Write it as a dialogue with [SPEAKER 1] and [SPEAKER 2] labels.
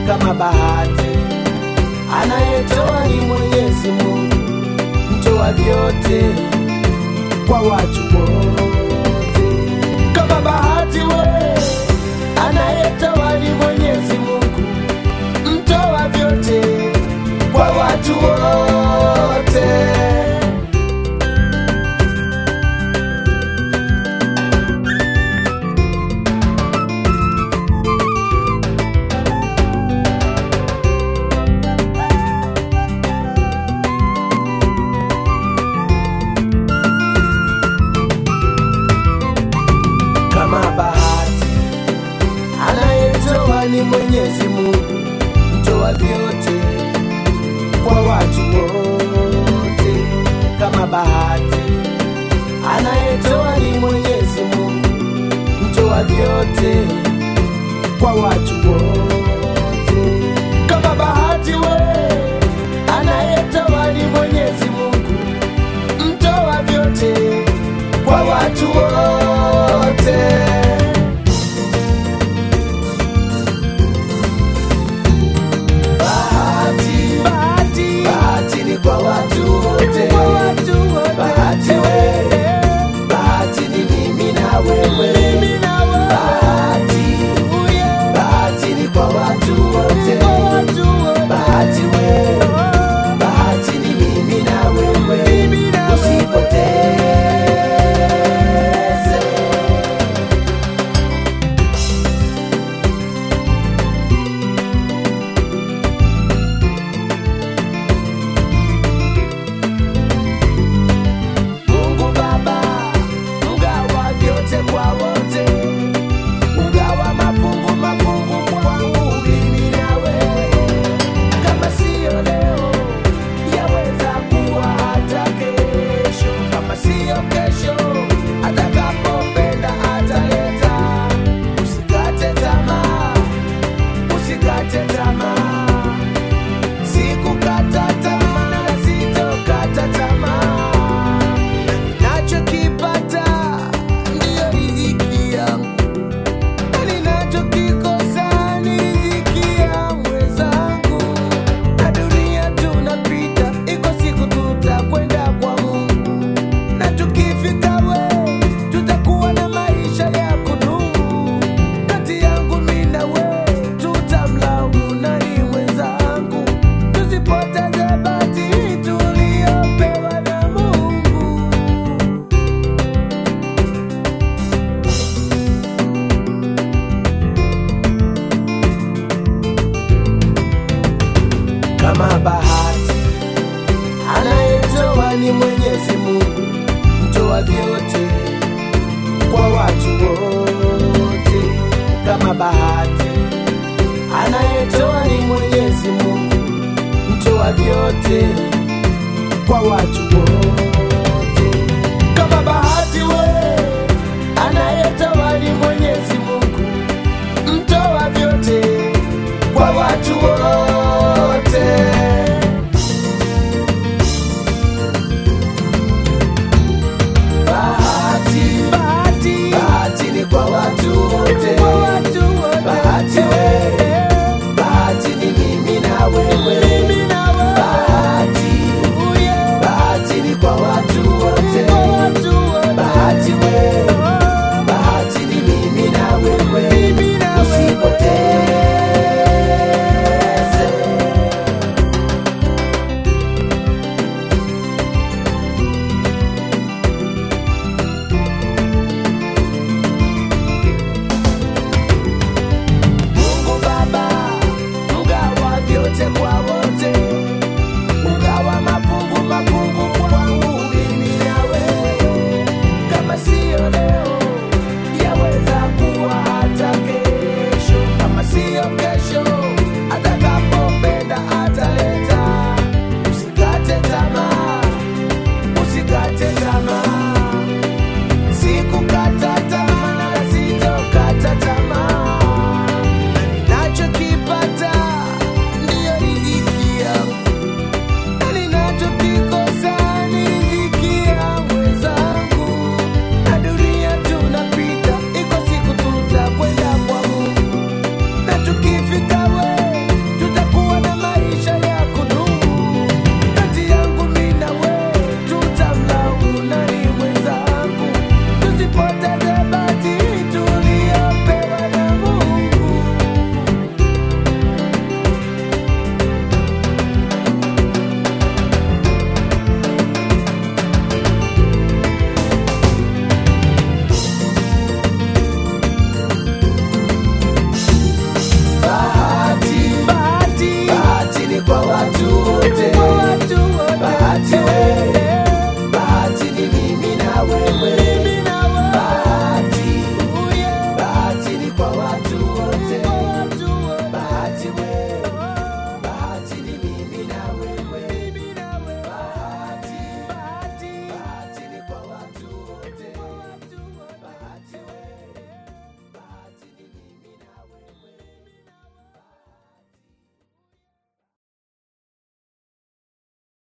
[SPEAKER 1] kama bahati. Anayetoa ni Mwenyezi Mungu, mtoa vyote kwa watu wote. Kama bahati we, anayetoa ni Mwenyezi Mungu, mtoa vyote kwa watu wote. Kama bahati, anayetoa ni Mwenyezi Mungu, mtoa vyote kwa watu wote. Kama bahati, anayetoa ni Mwenyezi Mungu, mtoa vyote kwa watu wote. Kama bahati we, anayetoa ni Mwenyezi Mungu, mtoa vyote kwa watu wote. Bahati ni kwa watu wote. Bahati we, bahati ni mimi na wewe. Bahati ni kwa watu wote. Bahati we, bahati ni mimi na wewe. Usipoteze. Mungu Baba, mgawa vyote kwa wote, ugawa mafungu kwangu mimi na wewe. Kama sio leo, yaweza kuwa hata kesho. Kama sio kesho, atakapopenda ataleta. Usikate tamaa, usikate tamaa. Sikukata tamaa na sitokata tamaa. Ninachokipata ndiyo riziki yangu, ninachokikosa ni riziki ya mwenzangu. Na dunia tunapita, iko siku tutakwenda kwa Mungu. Na tukifika we, tutakuwa na maisha ya kudumu. Kati yangu mimi na we, tutamlaumu nani mwenzangu? Tusipoteze bahati tuliyopewa na Mungu. Kama bahati, anayetoa ni Mwenyezi Mungu, mtoa vyote kwa watu wote. Kama bahati, anayetoa ni Mwenyezi Mungu, mtoa vyote kwa watu wote. Kama bahati we, anayetoa ni Mwenyezi Mungu, mtoa vyote kwa watu wote. Bahati ni kwa watu wote. Bahati we, bahati ni mimi na wewe. Bahati ni kwa watu wote. Bahati we, bahati ni mimi na wewe. Usipoteze. Mungu Baba, mgawa vyote kwa